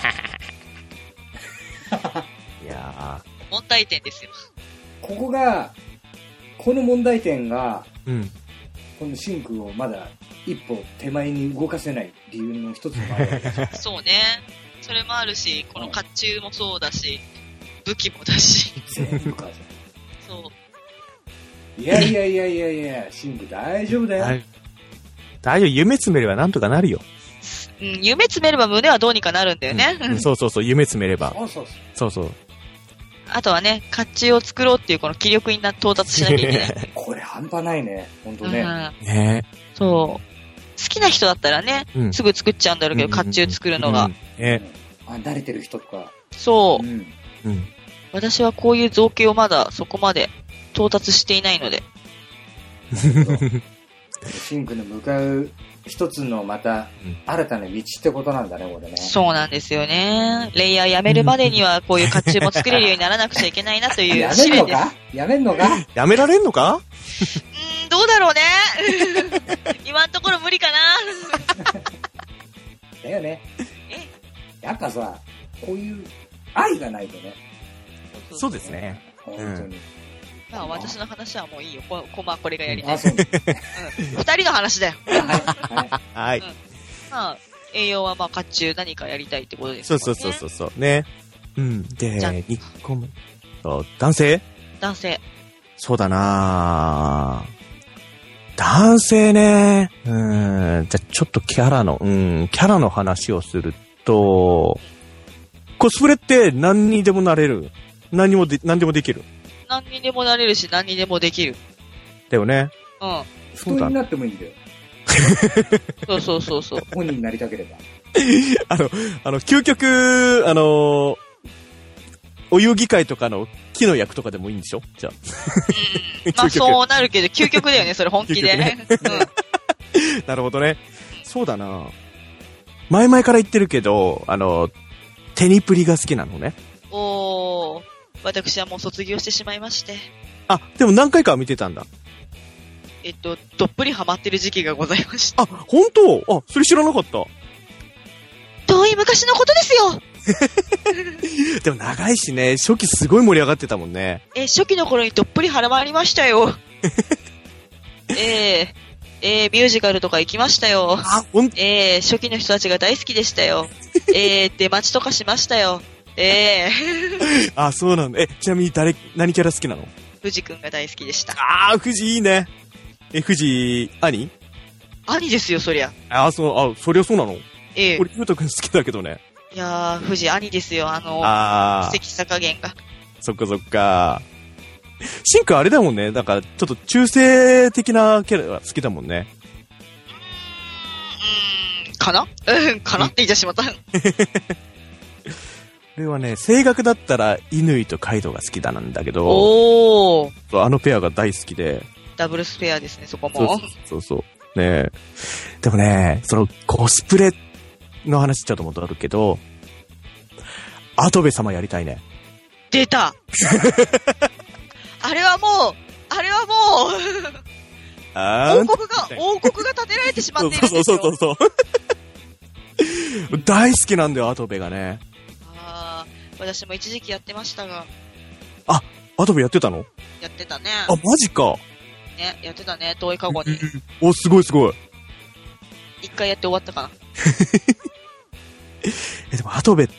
いやー。 問題点ですよ。 ここが、この問題点が、 うん、 このシンクをまだ一歩手前に動かせない理由の一つもあるわけですよ。 そうね。それもあるし、この甲冑もそうだし、武器もだし。 全部か。 そう。 いやいやいやいやいや、シンク大丈夫だよ。 大丈夫、夢詰めればなんとかなるよ。 うん、夢詰めれば胸はどうにかなるんだよね。 うん、そうそうそう、夢詰めれば。 そうそうそう。そうそう。 あとはね、甲冑を作ろうっていうこの気力にな到達しなきゃいけない。 これ半端ないね、ほんとね。 うん、ねそう。好きな人だったらね、うん、すぐ作っちゃうんだろうけど、甲冑作るのが。 ね、 あ、慣れてる人とか。 そう、 うんうん。 私はこういう造形をまだそこまで到達していないので。 シンクの向かう一つのまた新たな道ってことなんだね、これね。 そうなんですよね。レイヤーやめるまでにはこういう甲冑も作れるようにならなくちゃいけないなという使命です。 やめんのか？やめんのか？ やめられんのか？ うーん、どうだろうね。今のところ無理かな。 だよね。やっぱさ、こういう愛がないとね。 そうですね。 本当に。うん、 まあ私の話はもういいよ。こ、こまあこれがやりたい。 あ、そう。うん。 二人の話だよ。 はい。はい。うん、 まあ栄養はまあ甲冑何かやりたいってことですね。そうそうそうそうね。うん。で、にこめ。男性？ 男性。 そうだなぁ。男性ね。うん。じゃちょっとキャラの、うん、キャラの話をすると、コスプレって何にでもなれる。何にもで、何でもできる。 何にでもなれるし、何にでもできる。 だよね。 うん。 人になってもいいんだよ。 そうそうそうそう。 本人になりたければ。 あの、あの、究極、あの、お遊戯会とかの木の役とかでもいいんでしょ？じゃあ。 うん。まあそうなるけど、究極だよね、それ本気で。ね、うん。 なるほどね。そうだな。前々から言ってるけど、あの、テニプリが好きなのね。 おー、私はもう卒業してしまいまして。 あ、でも何回かは見てたんだ。 えっと、どっぷりハマってる時期がございました。 あ、本当？あ、それ知らなかった。 遠い昔のことですよ。 でも長いしね、初期すごい盛り上がってたもんね。 え、初期の頃にどっぷりハマりましたよ。えー、えー、ミュージカルとか行きましたよ。 あ、ほんえー、初期の人たちが大好きでしたよ。えー、出待ちとかしましたよ。えー。 あ、そうなんだ。え、ちなみに誰、何キャラ好きなの？ 藤くんが大好きでした。 あー、藤いいね。え、藤、兄？ 兄ですよ、そりゃ。 あ、そう、あ、そりゃそうなの？ ええー。 俺、ゆうとくん好きだけどね。 いやー、藤兄ですよ、あの、 あー。 素敵さ加減が。 そっかそっか。シンくんあれだもんね。なんか、ちょっと中性的なキャラが好きだもんね。 うーん、かなうん、かなって言ってしまった。 俺はね、声楽だったら、乾とカイドウが好きだなんだけど、 おー。 あのペアが大好きで。 ダブルスペアですね、そこも。 そうそうそう。ねえ。でもね、そのコスプレの話ちょっと戻るけど、跡部様やりたいね。 出たあれはもう、あれはもう、 あ王国が、王国が建てられてしまっているんですよ。 そうそうそうそう。大好きなんだよ、跡部がね。 ああ、私も一時期やってましたが。 あ、跡部やってたの？ やってたね。 あ、マジか。 ね、やってたね、遠い過去に。 お、すごいすごい。 一回やって終わったかな。 え、でも、跡部って、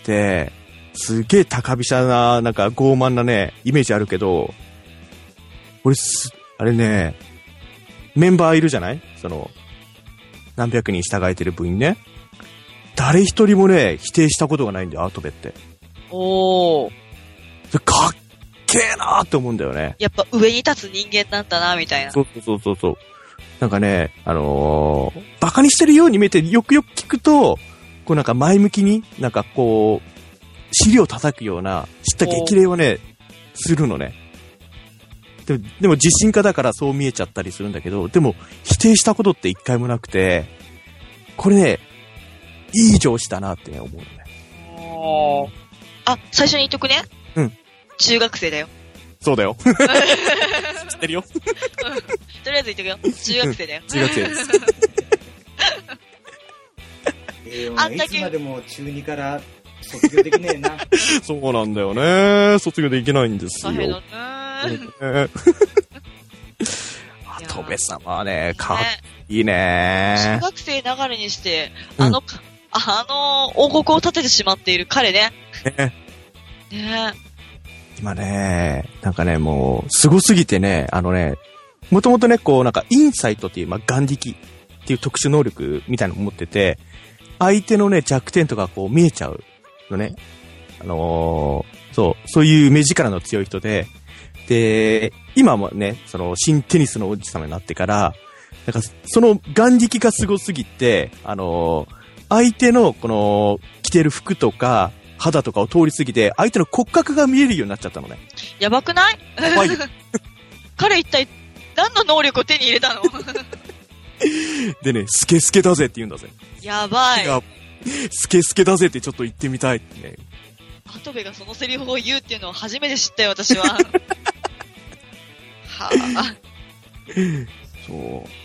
すげえ高飛車な、なんか傲慢なね、イメージあるけど、俺す、あれね、メンバーいるじゃない？その、何百人従えてる部員ね。誰一人もね、否定したことがないんだよ、跡部って。 おー。 それかっけえなーって思うんだよね。 やっぱ上に立つ人間なんだな、みたいな。 そうそうそうそう。なんかね、あのー、バカにしてるように見えて、よくよく聞くと、こうなんか前向きに、なんかこう、尻を叩くような、知った激励をね、するのね。でも、でも自信家だからそう見えちゃったりするんだけど、でも否定したことって一回もなくて、これね、いい上司だなってね、思うのね。 おー。あ、最初に言っとくね。 うん。 中学生だよ。 そうだよ。知ってるよ。 うん。とりあえず言っとくよ。中学生だよ。 中学生です。 えー、あんだけいつまでも中にから卒業できねえな。 そうなんだよね。卒業できないんですよ。 大変だね。 跡部様はね、かっいいね。 中学生ながらにして、あの、うん、あの王国を建ててしまっている彼ね。 ね。 ね。 今ね、なんかね、もう、すごすぎてね、あのね、もともとね、こう、なんか、インサイトっていう、まあ、眼力っていう特殊能力みたいなのを持ってて、相手のね、弱点とかこう見えちゃうのね。あのー、そう、そういう目力の強い人で、で、今もね、その、新テニスの王子様になってから、なんか、その眼力がすごすぎて、あのー、相手の、この、着てる服とか、肌とかを通り過ぎて、相手の骨格が見えるようになっちゃったのね。 やばくない？ やばいよ。 彼一体、何の能力を手に入れたの？ でね、スケスケだぜって言うんだぜ。 やばい。いや、 スケスケだぜってちょっと言ってみたいってね。 跡部がそのセリフを言うっていうのを初めて知ったよ、私は。はぁ。 そう、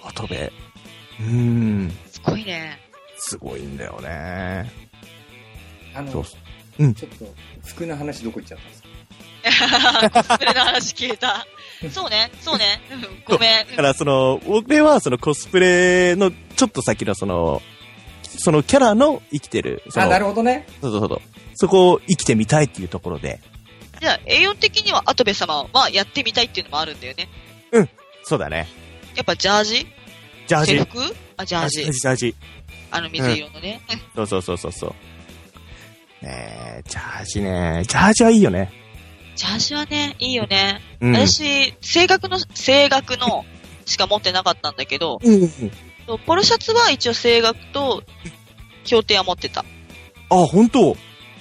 跡部。うーん。 すごいね。 すごいんだよね。 あの、 そううん、 ちょっと、服の話どこ行っちゃったんですか？コスプレの話消えた。そうね、そうね。ごめん。 だからその、俺はそのコスプレのちょっと先のその、そのキャラの生きてる。 あ、なるほどね。 そうそうそう。そこを生きてみたいっていうところで。 じゃあ、栄養的には跡部様はやってみたいっていうのもあるんだよね。 うん、そうだね。 やっぱジャージ？ ジャージ。 制服？あ、ジャージ。 ジャージ、ジャージ。 あの水色のね。 うん、そうそうそうそう。ねえ、ジャージね。ジャージはいいよね。 ジャージはね、いいよね。 うん、 私、声楽の、声楽のしか持ってなかったんだけど、 うん、 ポロシャツは一応声楽と協定は持ってた。 あ、本当？へ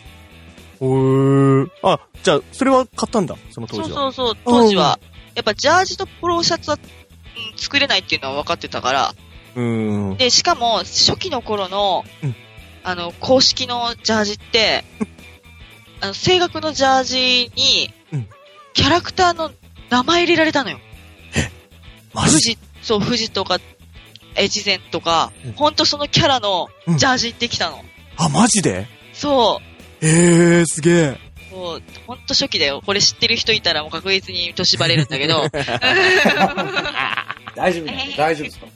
ー。あ、じゃあ、それは買ったんだ、その当時は。 そうそうそう、当時は。やっぱジャージとポロシャツは、うん、作れないっていうのは分かってたから。 うん。 で、しかも、初期の頃の、うん、あの、公式のジャージって、あの、声楽のジャージに、キャラクターの名前入れられたのよ。 え、マジ？ 富士、そう、富士とか、越前とか、うん、ほんとそのキャラのジャージってきたの。 うん、あ、マジで？ そう。 へー、すげえ。 そう、ほんと初期だよ。これ知ってる人いたらもう確実に年バレるんだけど。 大丈夫だよ。大丈夫ですか、こ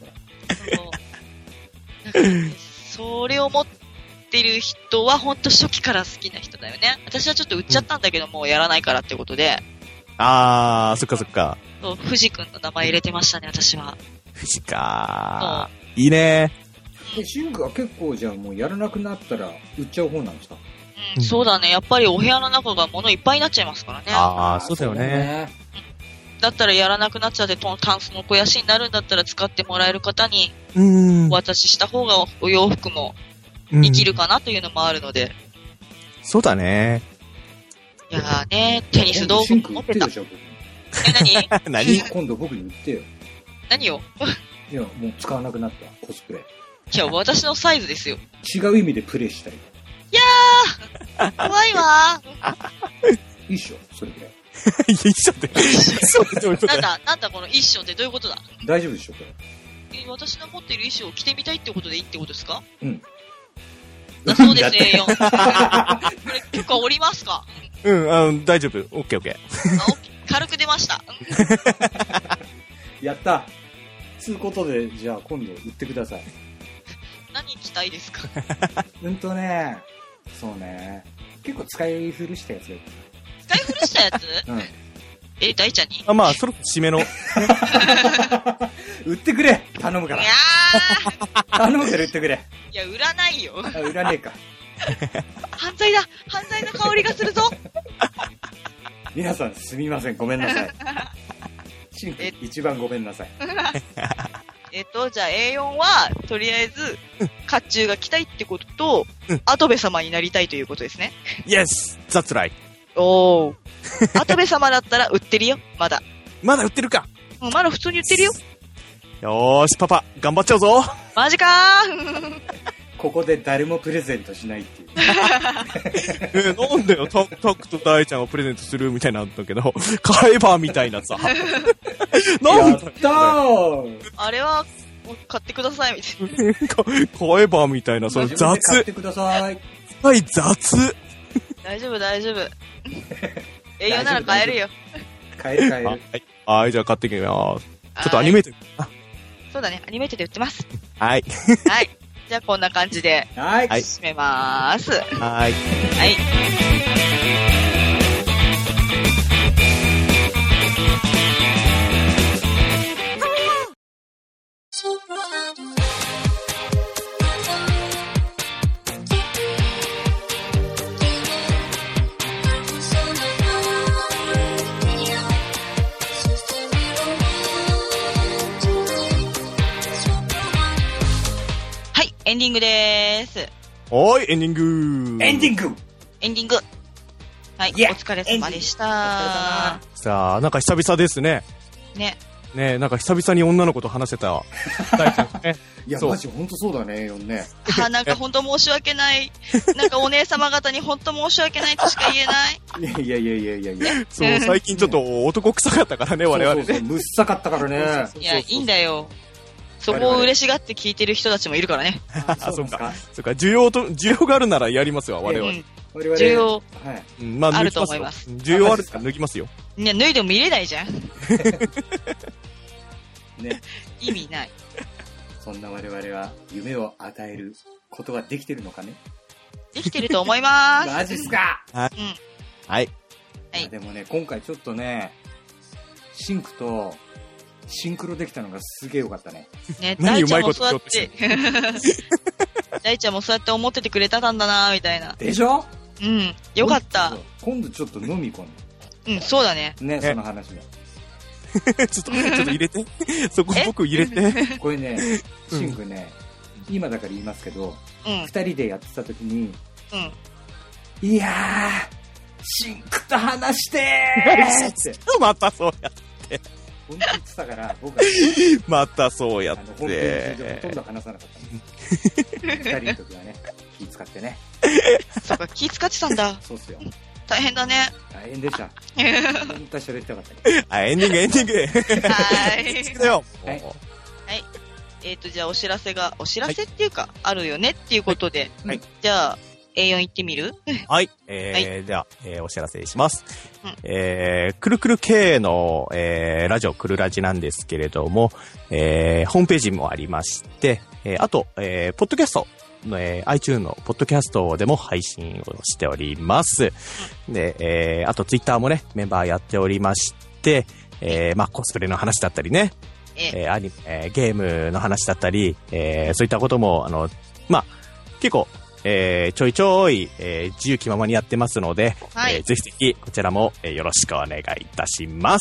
れ。そう。それを持ってる人はほんと初期から好きな人だよね。私はちょっと売っちゃったんだけど、うん、もうやらないからってことで。 あー、そっかそっか。 そう、藤君の名前入れてましたね、私は。 藤かー。いいねー。で、シンクは結構じゃあもうやらなくなったら売っちゃう方なんですか？ うん、そうだね。やっぱりお部屋の中が物いっぱいになっちゃいますからね。 あー、そうだよね。 だったらやらなくなっちゃってタンスの肥やしになるんだったら使ってもらえる方にお渡しした方がお洋服も生きるかなというのもあるので。 そうだね。 いやーね、テニス道具も持ってた。え、何何今度僕に売ってよ。 何をいや、もう使わなくなったコスプレ。 いや、私のサイズですよ。 違う意味でプレイしたい。 いやー怖いわー。いいっしょ、それぐらい。 いや、一緒って。一緒ってどういうことだ？ なんだ、なんだこの一緒ってどういうことだ？ 大丈夫でしょ、これ。 え、私の持っている衣装を着てみたいってことでいいってことですか？ うん。 だそうです、エーよん。これ結構折りますか？ うん、あの、大丈夫。オッケーオッケー。 軽く出ました。 やった。つうことで、じゃあ今度売ってください。 何着たいですか？ うんとね、そうね。結構使い古したやつがいい。 使い古したやつ？うん。え、大ちゃんに？ あ、まあ、それ締めの。 売ってくれ！頼むから。いやー頼むから売ってくれ。 いや、売らないよ。 あ、売らねえか。 犯罪だ！犯罪の香りがするぞ！ 皆さんすみません、ごめんなさい。シンク一番ごめんなさい。 えっと、じゃあ エーよん は、とりあえず、甲冑が着たいってことと、うん、跡部様になりたいということですね。 Yes! That's right! おー。跡部様だったら売ってるよ、まだ。 まだ売ってるか。 うん、まだ普通に売ってるよ。 よーし、パパ、頑張っちゃうぞ。 マジかー。 ここで誰もプレゼントしないっていう。 え、なんだよ、タタクと大ちゃんをプレゼントするみたいなんだけど、買えばみたいなさ。 なんだったー。 あれは、買ってくださいみたいな。 買えばみたいな、その雑。 買ってください。 はい、雑。 大丈夫、大丈夫。栄養なら買えるよ。 買える、買える。 はい、はい、じゃあ買ってきます。ちょっとアニメート。 そうだね、アニメートで売ってます。 はい。 はい。じゃあこんな感じで、 はい。 締めまーす。はい。 はい。 エンディングでーす。 おーい、エンディングエンディングエンディングはい、お疲れ様でした。 さあ、なんか久々ですね。 ね。 ね、なんか久々に女の子と話せた。 ね、いや、マジほんとそうだね、よんね。 あ、なんかほんと申し訳ない。なんかお姉様方にほんと申し訳ないとしか言えない。 いやいやいやいやいや。 そう、最近ちょっと男臭かったからね、我々ね。 そうそうそう、むっさかったからね。 いや、いいんだよ。そこを嬉しがって聞いてる人たちもいるからね。 あ、そうか。 そうか、需要と、需要があるならやりますわ、我々。 需要、 はい。まあ、 あると思います。 需要あるから脱ぎますよ。 いや、脱いでも見れないじゃん。 ね。 意味ない。 そんな我々は夢を与えることができてるのかね。 できてると思います。 マジっすか。 はい。 うん。 はい。 はい。 でもね、今回ちょっとね、シンクと、シンクロできたのがすげえよかったね。 ね、大ちゃんもそうやって、大ちゃんもそうやって思っててくれたんだなみたいな。 でしょ？ うん、よかった。 今度ちょっと飲み込んで。うん、そうだね。 ね、その話も。 ちょっと、ちょっと入れて。そこ僕入れて。 これね、シンクね、今だから言いますけど、二人でやってた時に、いやー、シンクと話してーって。 またそうやって。 本当に言ってたから、僕は。 またそうやって。 本当にほとんど話さなかったの。二人の時はね、気使ってね。 そっか、気使ってたんだ。 そうっすよ。 大変だね。 大変でした。本当は喋りたかったね。 あ、エンディング、エンディング。 はい。 好きだよ。 はい。 はい。えっと、じゃあお知らせが、お知らせっていうか、あるよねっていうことで。 はい。 じゃあ、 エーよん 行ってみる？ はい。えー、はい、では、えー、お知らせします。 うん、 えー、くるくる K の、えー、ラジオ、くるラジなんですけれども、えー、ホームページもありまして、えー、あと、えー、ポッドキャストの、えー、iTunes のポッドキャストでも配信をしております。うん、で、えー、あと Twitter もね、メンバーやっておりまして、えー、まあ、コスプレの話だったりね、えー、アニメ、えー、ゲームの話だったり、えー、そういったことも、あの、まあ、結構、えー、ちょいちょい、えー、自由気ままにやってますので、はい、えー、ぜひぜひこちらも、えー、よろしくお願いいたします。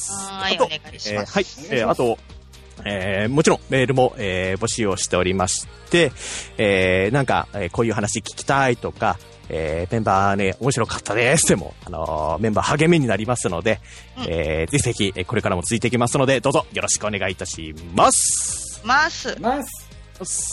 はい、お願いします。 えー、はい、えー、あと、えー、もちろんメールも、えー、募集をしておりまして、えー、なんか、えー、こういう話聞きたいとか、えー、メンバーね、面白かったですでも、あのー、メンバー励みになりますので、うん、えー、ぜひぜひ、これからも続いていきますので、どうぞよろしくお願いいたします。 ます。 ます。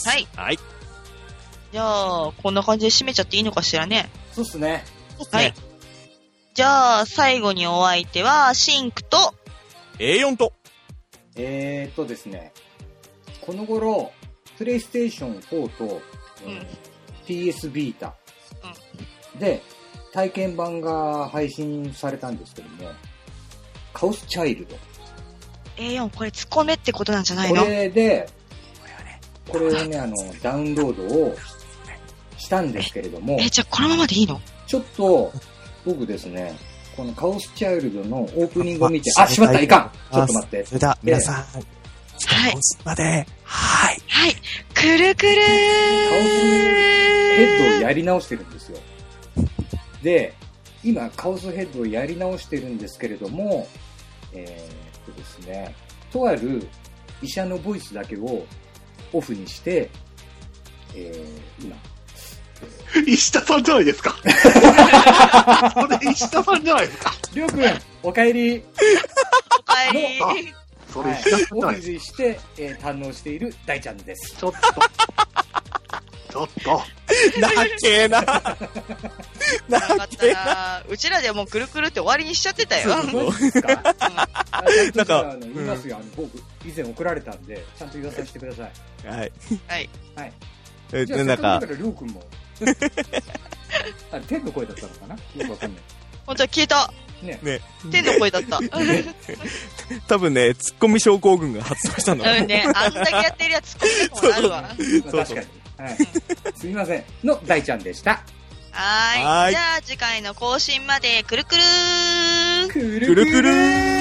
はい。 はい。 じゃあ、こんな感じで締めちゃっていいのかしらね。 そうっすね。 はい。じゃあ、最後にお相手は、シンクと、 エーよん と、 えーっとですね、この頃、プレイステーションフォーと、うん、ピーエス ビータ、うん、で、体験版が配信されたんですけども、カオスチャイルド。 エーよん、これツッコメってことなんじゃないの？ これで、これをね、あの、ダウンロードをしたんですけれども。 え、じゃあこのままでいいの？ ちょっと、僕ですね、このカオスチャイルドのオープニングを見て、あ、しまった、いかんちょっと待って。 それでは、皆さん、はい。まで、はい。 はい。くるくるーカオスヘッドをやり直してるんですよ。で、今、カオスヘッドをやり直してるんですけれども、えー、っとですね、とある医者のボイスだけをオフにして、えー、今、 石田さんじゃないですか。これ石田さんじゃないですか。 りょうくん、おかえり。 おかえり。 それ石田さんじゃないですか。 オフにして、えー、堪能している大ちゃんです。 ちょっと。ちょっと。 なっけーな。なかったな。うちらでもうくるくるって終わりにしちゃってたよ。 そうですか。 なんか、 言いますよ。あの、僕、以前送られたんで、ちゃんと言わさせてください。 はい。 はい。 はい。 え、 じゃあ、 なんか、 りょうくんも。あれ、天の声だったのかな？よくわかんない。 ほんとは消えた。 ね。 ね。 天の声だった。 多分ね、ツッコミ症候群が発動したんだうんね。あんだけやってるやつツッコミ症候群あるわ。 確かに。はい。すみません。の大ちゃんでした。 はーい。じゃあ次回の更新までくるくるー。 くるくるー。